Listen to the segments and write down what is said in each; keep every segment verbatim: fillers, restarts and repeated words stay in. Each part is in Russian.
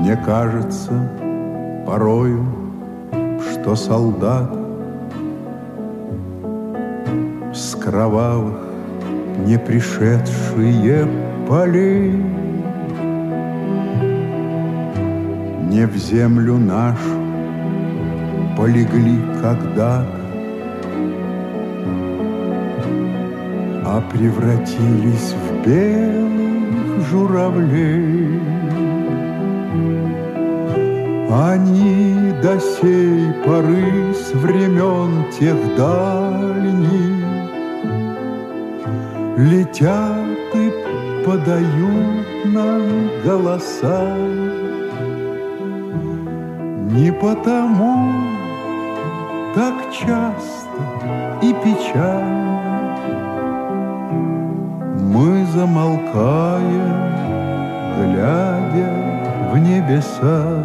Мне кажется порою, что солдат с кровавых не пришедшие полей не в землю нашу полегли когда-то, а превратились в белых журавлей. Они до сей поры с времен тех дальних летят и подают нам голоса. Не потому так часто и печально мы замолкаем, глядя в небеса.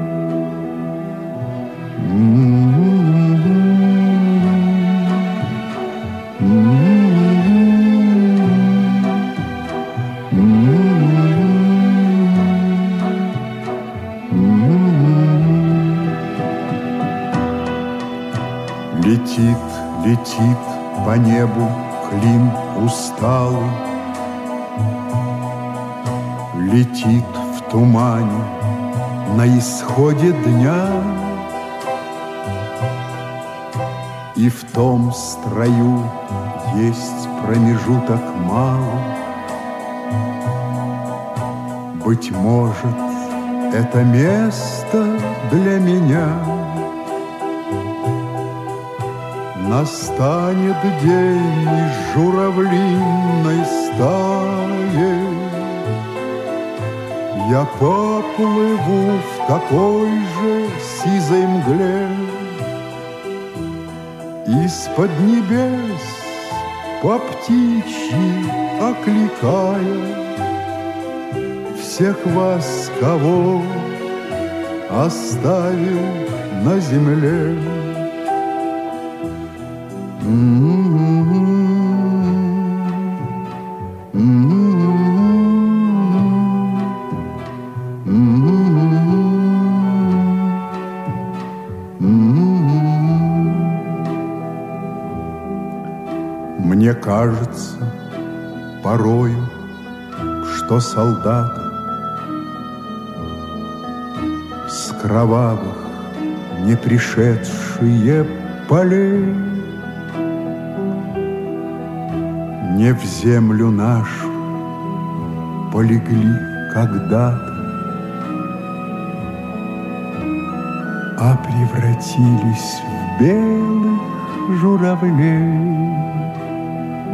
Летит, летит по небу Клим усталый, летит в тумане на исходе дня, и в том строю есть промежуток малый. Быть может, это место для меня. Настанет день из журавлиной стаи, я поплыву в такой же сизой мгле. Из-под небес по птичьи окликая всех вас, кого оставил на земле. Мне кажется порою, что солдаты с кровавых не пришедшие полей не в землю нашу полегли когда-то, а превратились в белых журавлей.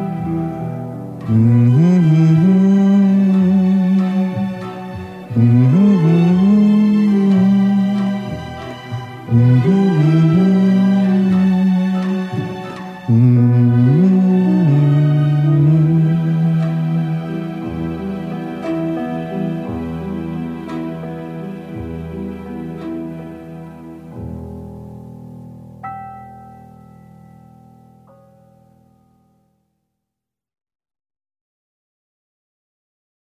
Mm-hmm. Mm-hmm.